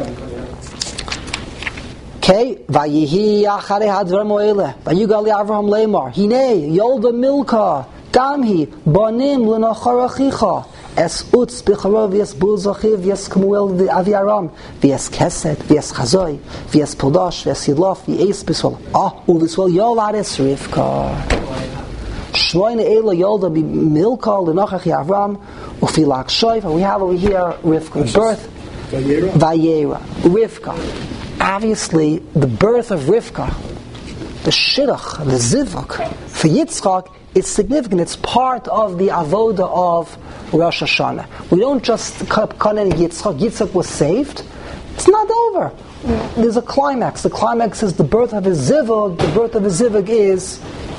Speaker 1: Okay, Vayihi Acharei Hadvarim Oele, Vayugal Avraham Leimar, Hine Yolda Milka, Damhi Banim L'Nachar Achicha, Es Utz B'Charov V'Es Buzachiv V'Es Kmuel V'Aviaram V'Es Keset V'Es Chazoi V'Es Podash V'Es Yidlof V'Es B'Sol U'V'Sol Yolares Rivka. Shloine Ela Yolda be Milka L'Nachach Yavram Ufilak Shoiv. We have over here Rivka, birth Vayera, Rivka. Obviously, the birth of Rivka, the Shidduch, the Zivuk for Yitzchak, it's significant. It's part of the avoda of Rosh Hashanah. We don't just cut in Yitzchak. Yitzchak was saved. It's not over. There's a climax. The climax is the birth of his Zivug. The birth of his Zivug is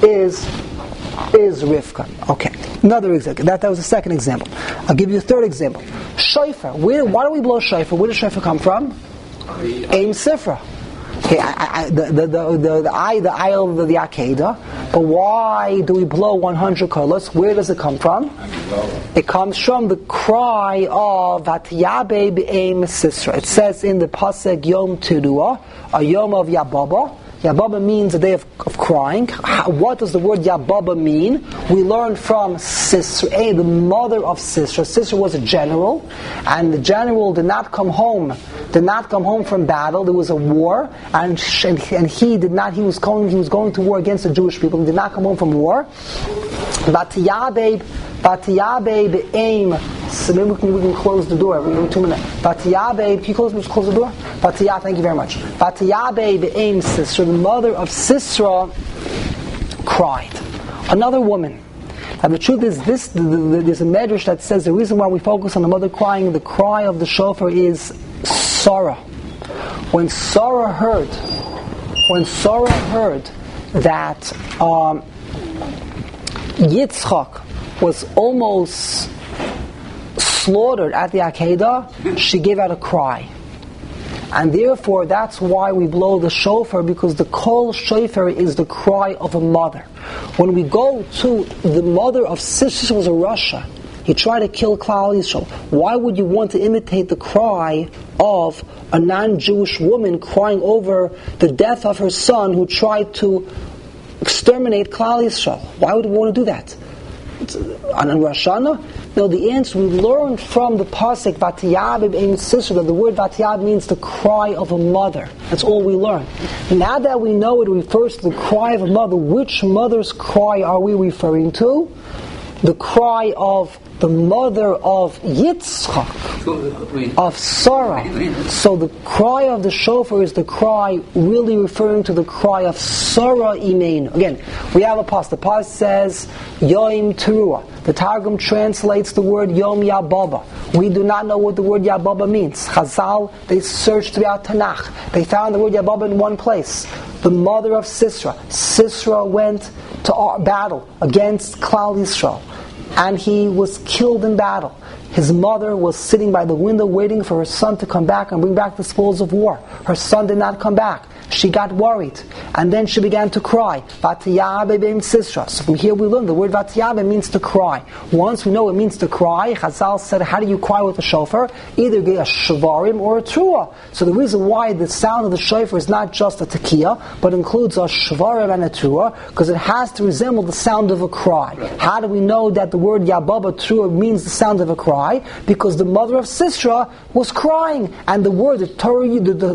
Speaker 1: Rivka. Okay, another example. That was the second example. I'll give you a third example. Shofar. Why do we blow shofar? Where does shofar come from? Aim Sifra. Okay, the aisle of the Akedah. But why do we blow 100 kolos? Where does it come from? It comes from the cry of Vatyabe B'Aim Sisra. It says in the pasuk Yom Teruah, a Yom of Yababa. Yababa means a day of crying. What does the word Yababa mean? We learned from Sisra, the mother of Sisra. Sisra was a general, and the general did not come home from battle. There was a war, and he did not. He was going to war against the Jewish people. He did not come home from war. Vatyabe B'Aim. So maybe we can close the door. We have 2 minutes. Vatyabe, can you close the door? Vatyabe, thank you very much. Vatyabe B'Aim Sisra, the mother of Sisra, cried. Another woman. Now the truth is this: there's a medrash that says the reason why we focus on the mother crying, the cry of the shofar is Sarah. When Sarah heard that Yitzchak was almost slaughtered at the Akedah, she gave out a cry. And therefore, that's why we blow the shofar, because the kol shofar is the cry of a mother. When we go to the mother of Sisra, was a Russia. He tried to kill Klal Yisrael. Why would you want to imitate the cry of a non-Jewish woman crying over the death of her son who tried to exterminate Klal Yisrael? Why would we want to do that? On Rosh Hashanah? No, the answer we learned from the pasuk Vatiyab B'Aim Sisra, that the word Vatiyab means the cry of a mother. That's all we learned. Now that we know it refers to the cry of a mother, which mother's cry are we referring to? The cry of the mother of Yitzchak, of Sarah. So the cry of the shofar is the cry really referring to the cry of Sarah Imeinu. Again, we have a pasuk. The pasuk says Yom Teruah. The Targum translates the word Yom Yababa. We do not know what the word Yababa means. Chazal, they searched throughout Tanakh. They found the word Yababa in one place. the mother of Sisera. Sisera went to battle against Klal Yisrael, and he was killed in battle. His mother was sitting by the window waiting for her son to come back and bring back the spoils of war. Her son did not come back. She got worried, and then she began to cry. Vatiyabe beim Sisra. So from here we learn the word Vatiyabe means to cry. Once we know it means to cry, Chazal said, how do you cry with a shofar? Either get a shavarim or a trua. So the reason why the sound of the shofar is not just a tekiah, but includes a shavarim and a trua, because it has to resemble the sound of a cry. How do we know that the word Yababa trua means the sound of a cry? Because the mother of Sisra was crying, and the word the Torah,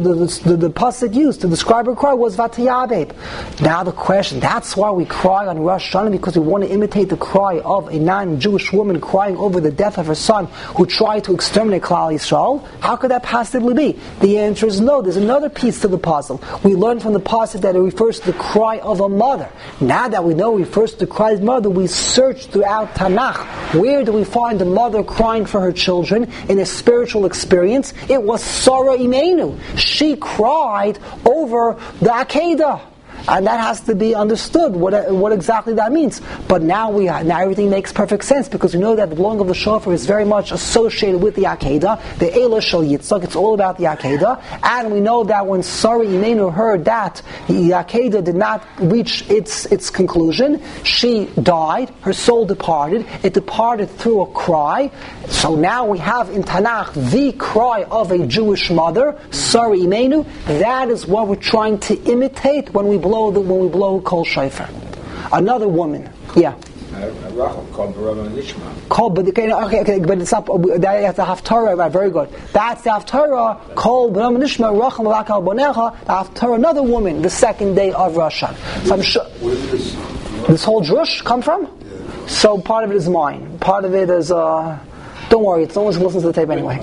Speaker 1: the pasuk used to describe her cry was Vatiyabeb. Now the question, that's why we cry on Rosh Hashanah, because we want to imitate the cry of a non-Jewish woman crying over the death of her son who tried to exterminate Klal Yisrael. How could that possibly be? The answer is no. There's another piece to the puzzle. We learn from the pasuk that it refers to the cry of a mother. Now that we know it refers to the cry of mother, we search throughout Tanakh. Where do we find the mother crying for her children in a spiritual experience? It was Sarah Imenu. She cried over the Akedah. And that has to be understood, what exactly that means. But now everything makes perfect sense, because we know that the blowing of the shofar is very much associated with the Akedah, the Eilah Shel Yitzchak. It's all about the Akedah. And we know that when Sarah Imenu heard that the Akedah did not reach its conclusion, she died, her soul departed. It departed through a cry. So now we have in Tanakh the cry of a Jewish mother, Sarah Imenu. That is what we're trying to imitate when we blow Kol Shofar. Another woman, yeah.
Speaker 6: Rachel called Barama Nishma.
Speaker 1: Called, but it's not. That's the Haftarah, right? Very good. That's the Haftarah. Called Barama Nishma. Rachel Malakal Bonecha. The Haftarah, another woman, the second day of Rosh Hashanah. So I'm sure.
Speaker 4: Where did
Speaker 1: this whole drush come from? Yeah. So part of it is mine. Part of it is. Don't worry, it's no one's going to listen to the tape anyway.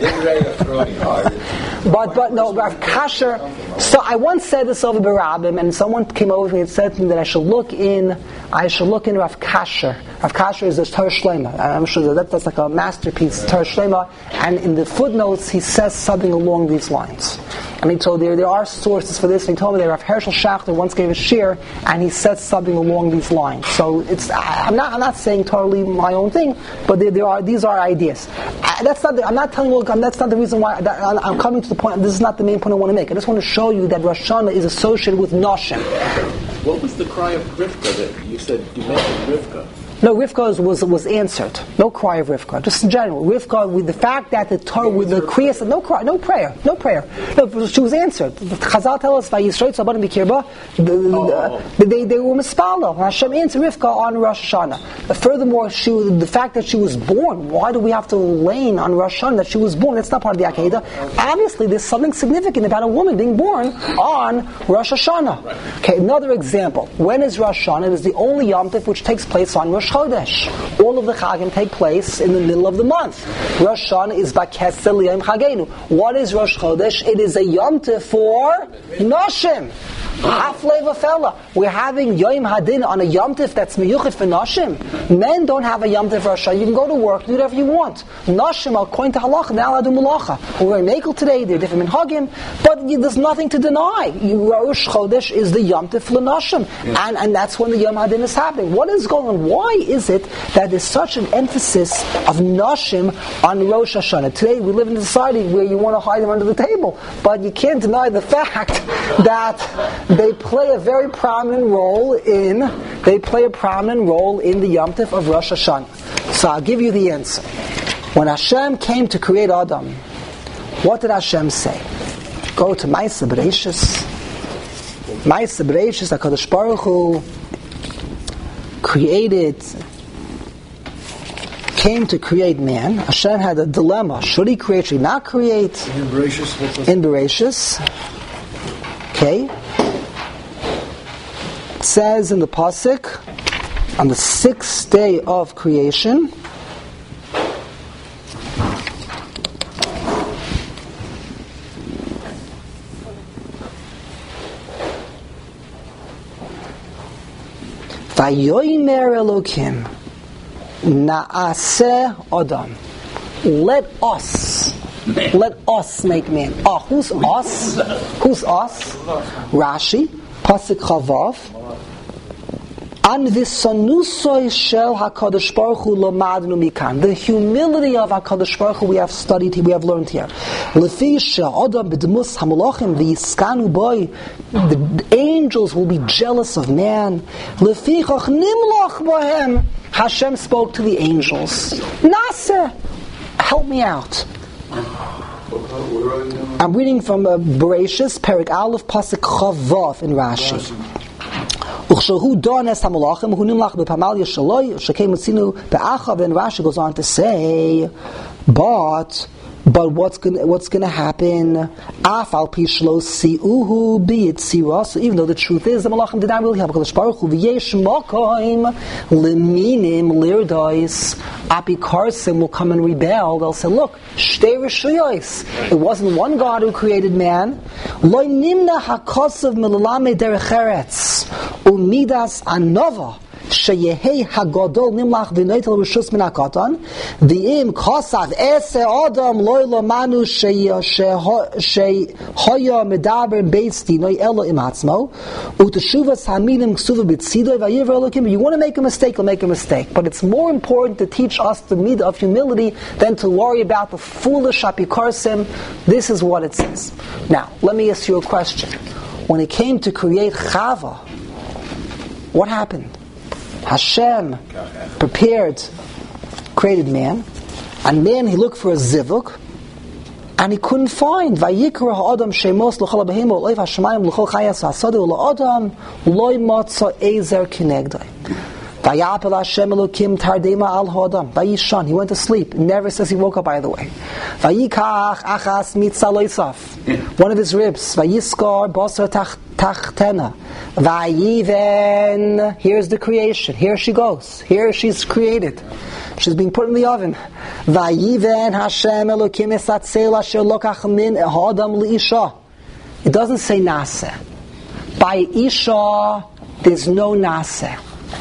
Speaker 1: but no, Rav Kasher. So I once said this over Barabim, and someone came over to me and said to me that I should look in Rav Kasher. Rav Kasher is a Torah Shlema. I'm sure that's like a masterpiece, Torah Shlema. And in the footnotes, he says something along these lines. And he told there are sources for this. And he told me that Rav Hershel Schachter once gave a shir, and he said something along these lines. So I'm not saying totally my own thing, but these are ideas. That's not the reason why I'm coming to the point. This is not the main point I want to make. I just want to show you that Rosh Hashanah is associated with Noshim.
Speaker 2: What was the cry of Rivka that you said? You mentioned Rivka.
Speaker 1: No, Rivka was answered. No cry of Rivka. Just in general, Rivka, with the fact that the Torah, with the Kriyas, no cry, no prayer. No, she was answered. The Chazal tell us, "Vayisroit Sabanim B'Kirba." They were mispalo. Hashem answered Rivka on Rosh Hashanah. Furthermore, the fact that she was born. Why do we have to lane on Rosh Hashanah that she was born? That's not part of the Akedah. Obviously, there's something significant about a woman being born on Rosh Hashanah. Okay, another example. When is Rosh Hashanah? It is the only Yom Tov which takes place on Rosh Chodesh. All of the Chagim take place in the middle of the month. Rosh Hashanah is Bakesel Liyom Chagenu. What is Rosh Chodesh? It is a Yom Tov for Noshim. We're having Yom Hadin on a Yom Tov that's miyuchid for Noshim. Men don't have a Yom Tov for Rosh Hashanah. You can go to work, do whatever you want. Noshim are according to halacha. Now I do malacha. We're in Mekel today. They're different minhagim, but there's nothing to deny. Rosh Chodesh is the Yom Tov for Noshim, and that's when the Yom Hadin is happening. What is going on? Why is it that there's such an emphasis of Noshim on Rosh Hashanah? Today we live in a society where you want to hide them under the table, but you can't deny the fact that they play a very prominent role in the Yom Tov of Rosh Hashanah. So I'll give you the answer. When Hashem came to create Adam, what did Hashem say? Go to Ma'aseh Bereishis. Ma'aseh Bereishis, HaKadosh Baruch Hu came to create man. Hashem had a dilemma. Should he create, should he not create? In Bereishis. Okay. It says in the pasuk, on the 6th day of creation, Vayomer Elokim Na'aseh Adam. Let us make man. Who's us? Who's us? Rashi. Pasuk Chavav. And visanusoi shel HaKadosh Baruch Hu lomadnu mikan. The humility of HaKadosh Baruch Hu we have studied here, we have learned here. Lefi she'adam b'dmus hamalachim v'yiskanu boi. The angels will be jealous of man. Lefi chach nimlach bohem. Hashem spoke to the angels. Naseh, help me out. I'm reading from Bereshis, Perek Aleph, Pasuk Chavav in Rashi. And Rashi goes on to say, but what's going to happen? So even though the truth is the Malachim did not really have HaKadosh Baruch Hu, Apikarsim will come and rebel. They'll say, look, it wasn't one God who created man. Umidas anova sheyehei hagadol nimlach v'noitel rishus min hakatan v'im kosav ese adam loylo manu shehoya medaber beisti noi elo im atzmo uteshuvas haminim ksuva b'tzidoy v'yiver elokim. You want to make a mistake, you'll make a mistake. But it's more important to teach us the midah of humility than to worry about the foolish apikarsim. This is what it says. Now, let me ask you a question. When it came to create Chava, what happened? Hashem created man, and man, he looked for a zivuk, and he couldn't find. Vayikra ha'adam shemos l'chol ha'behema u'loiv ha'shamayim l'chol chayas ha'asadu u'la'adam loy matza ezer kinegdai. Vayapel Hashem Elokim tardema al ha'adam. Vayishan, he went to sleep. It never says he woke up, by the way. Vayikach achas mitzah loisaf. One of his ribs. Vayiskar basar tachtena. Vayiven. Here's the creation. Here she goes. Here she's created. She's being put in the oven. Vayiven Hashem Elokim esatzel asher lokach min ha'adam li'isha. It doesn't say naseh. By isha, there's no naseh.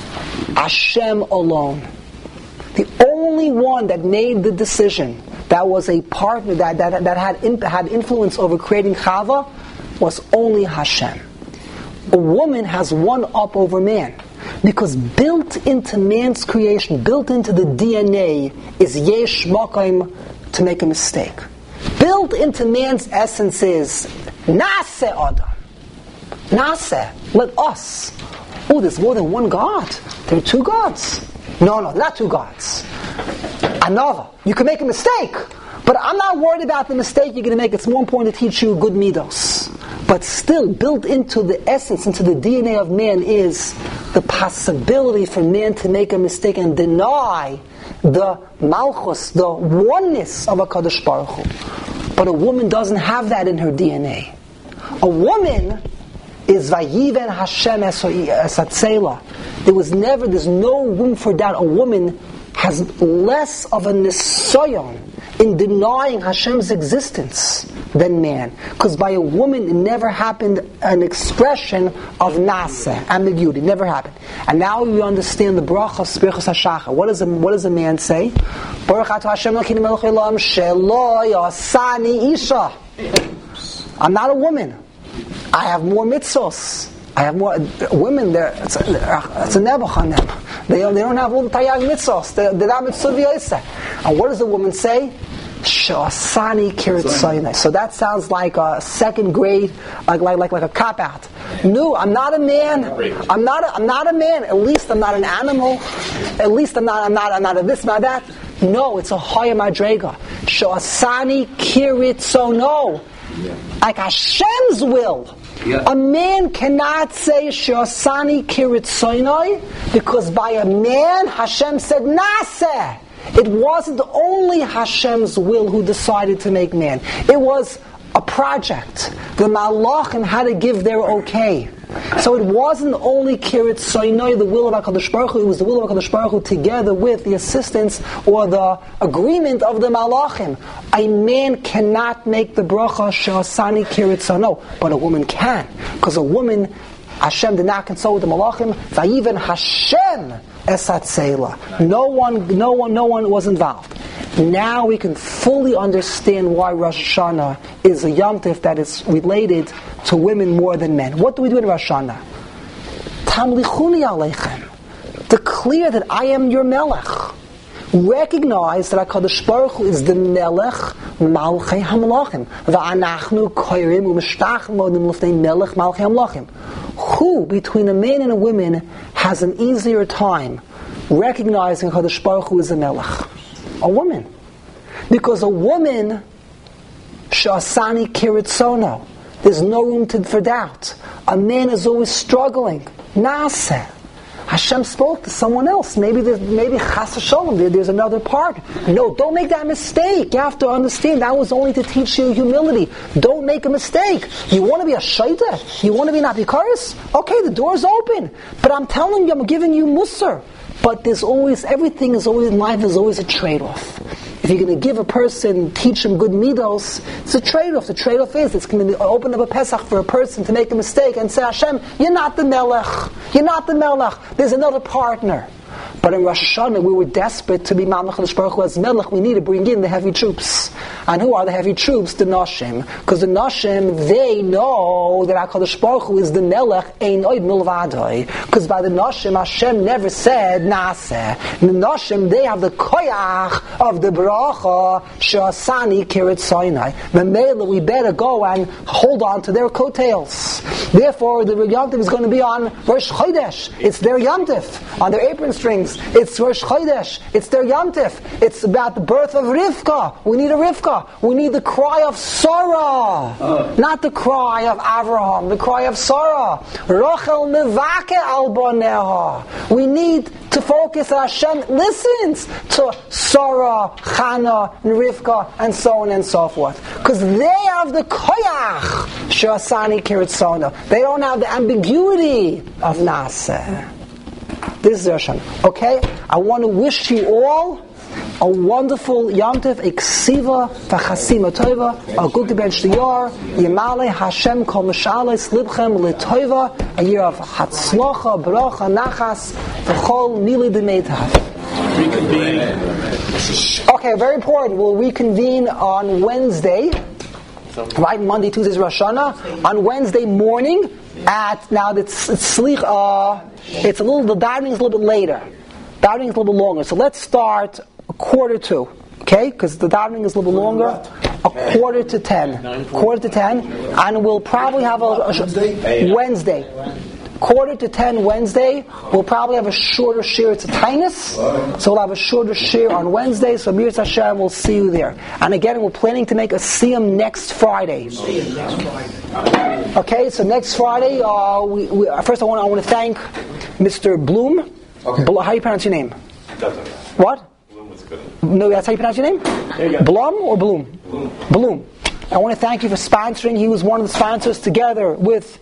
Speaker 1: Hashem alone. The only one that made the decision, that was a partner, that had influence over creating Chava, was only Hashem. A woman has one up over man, because built into man's creation, built into the DNA, is yesh makaim to make a mistake. Built into man's essence is Naseh Adam. Naseh, let us. Oh, there's more than one God. There are two gods. No, not two gods. Another. You can make a mistake, but I'm not worried about the mistake you're going to make. It's more important to teach you good midos. But still, built into the essence, into the DNA of man, is the possibility for man to make a mistake and deny the malchus, the oneness of HaKadosh Baruch Hu. But a woman doesn't have that in her DNA. A woman is Vayiven Hashem Esatzela. There's no room for doubt. A woman has less of a nisayon in denying Hashem's existence than man. Because by a woman, it never happened an expression of naseh, ambiguity. It never happened. And now you understand the bracha of Birchas HaShachar. What does a man say? Baruch atah Hashem Elokeinu melech haolam shelo yasani isha. I'm not a woman. I have more mitzvos. I have more women there. It's a nebuch on them. They don't have little tayag mitzvos. They're not mitzvah v'yoseh. And what does the woman say? Shasani kirit soynai. So that sounds like a second grade, like a cop out. No, I'm not a man. I'm not a man. At least I'm not an animal. At least I'm not a this, not that. No, it's a higher madrega. Shasani kirit sono. Like Hashem's will. Yeah. A man cannot say Shasani kirit soynai, because by a man Hashem said Naseh. It wasn't only Hashem's will who decided to make man. It was a project. The Malachim had to give their okay. So it wasn't only Kirit Soinoi, the will of HaKadosh Baruch Hu, it was the will of HaKadosh Baruch Hu together with the assistance or the agreement of the Malachim. A man cannot make the bracha Shasani Kirit Sono, but a woman can. Because a woman, Hashem did not consult with the Malachim, Vayiven Hashem Esat Seila. No one was involved. Now we can fully understand why Rosh Hashanah is a Yom Tov that is related to women more than men. What do we do in Rosh Hashanah? Tamlichuni aleichem. Declare that I am your melech. Recognize that HaKadosh Baruch Hu is the melech malchei hamlachim. Va'anachnu koirim u'mishtach modim l'fnei melech malchei hamlachim. Who, between a man and a woman, has an easier time recognizing HaKadosh Baruch Hu is a melech? A woman. Because a woman, sha'asani kiritzono, there's no room for doubt. A man is always struggling. Naseh. Hashem spoke to someone else. Maybe Chas V'Sholom, there's another part. No, don't make that mistake. You have to understand that was only to teach you humility. Don't make a mistake. You want to be a shaita? You want to be an apikaris? Okay, the door's open. But I'm telling you, I'm giving you musar. But there's always, everything is always, in life is always a trade-off. If you're going to give a person, teach him good midos, it's a trade-off. The trade-off is, it's going to open up a Pesach for a person to make a mistake and say, Hashem, you're not the melech. You're not the melech. There's another partner. But in Rosh Hashanah, we were desperate to be Malach HaKadosh Baruch Hu as melech. We need to bring in the heavy troops. And who are the heavy troops? The Nashim. Because the Nashim, they know that HaKadosh Baruch Hu is the melech, ein oid milvadoi. Because by the Nashim, Hashem never said Naseh. The Nashim, they have the koyach of the bracha, she'asani kirit soinai. Memela, we better go and hold on to their coattails. Therefore, the Yom Tov is going to be on Rosh Chodesh. It's their Yom Tov. On their apron strings. It's Rosh Chodesh. It's their Yom Tov. It's about the birth of Rivka. We need a Rivka. We need the cry of Sarah. Not the cry of Avraham. The cry of Sarah. Rachel mevake al boneha. We need to focus that Hashem listens to Sarah, Chana, and Rivka, and so on and so forth. Because they have the koyach, she'asani kiritzona. They don't have the ambiguity of Naseh. This is Rosh Hashanah. Okay? I want to wish you all a wonderful Yom Tov, a ksiva, v'chasima tova, a good ben shtiyar, yemale Hashem kol mishales libchem l'tova, a year of hatzlocha, bracha, nachas, v'chol nili d'meitav. Okay, very important. We'll reconvene on Wednesday, right? Monday, Tuesday is Rosh Hashanah. On Wednesday morning, now it's slicha. It's the davening is a little bit later. Davening is a little bit longer. So let's start 1:45. Okay, because the davening is a little bit longer. 9:45. 9:45, and we'll probably have a Wednesday. 9:45 Wednesday, we'll probably have a shorter share. It's a tinus, so we'll have a shorter share on Wednesday. So Mir Hashem, we'll see you there. And again, we're planning to make a siyum next Friday. Okay, so next Friday, first I want to thank Mr. Bloom. Okay. How do you pronounce your name? What?
Speaker 7: Bloom was good.
Speaker 1: No, that's how you pronounce your name? Blum or Bloom? Bloom. I want to thank you for sponsoring. He was one of the sponsors together with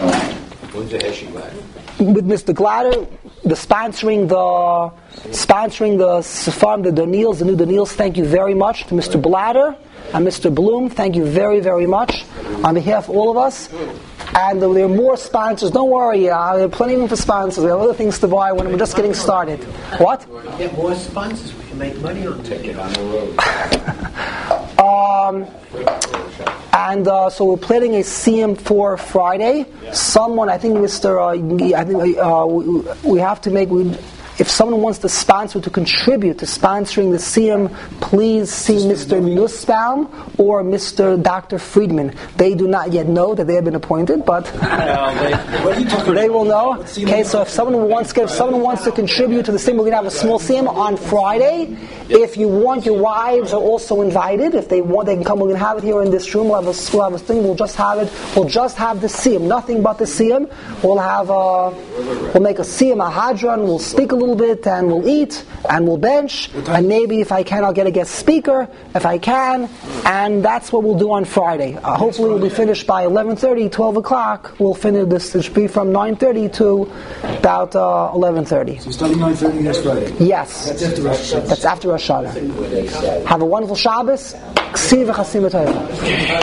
Speaker 1: Mr. Glatter, sponsoring the Safam, the Daniels, the new Daniels. Thank you very much to Mr. Blatter and Mr. Bloom. Thank you very, very much on behalf of all of us. And there are more sponsors. Don't worry, there are plenty of room for sponsors. We have other things to buy when we're just getting started. What?
Speaker 5: Get more sponsors. We can make money on ticket on the
Speaker 1: road. So we're planning a CM for Friday. Someone, I think we have to make. If someone wants to sponsor, to contribute to sponsoring the CM, please see Mr. Nussbaum or Mr. Dr. Friedman. They do not yet know that they have been appointed, but they will know. Okay, so if someone wants to contribute to the CM, we're going to have a small CM on Friday. If you want, your wives are also invited. If they want, they can come. We're going to have it here in this room. We'll have a thing. We'll just have it. We'll just have the CM, nothing but the CM. We'll make a CM, a hadron. We'll speak a little bit, and we'll eat, and we'll bench, and maybe if I can, I'll get a guest speaker, if I can, and that's what we'll do on Friday. Hopefully we'll be finished by 11:30, 12 o'clock. We'll finish this. It should be from 9:30 to about 11:30.
Speaker 3: So starting 9:30 next Friday?
Speaker 1: Yes.
Speaker 3: That's after Rosh Hashanah.
Speaker 1: That's after Rosh Hashanah. Have a wonderful Shabbos. Ksiv v'chasim b'toyva.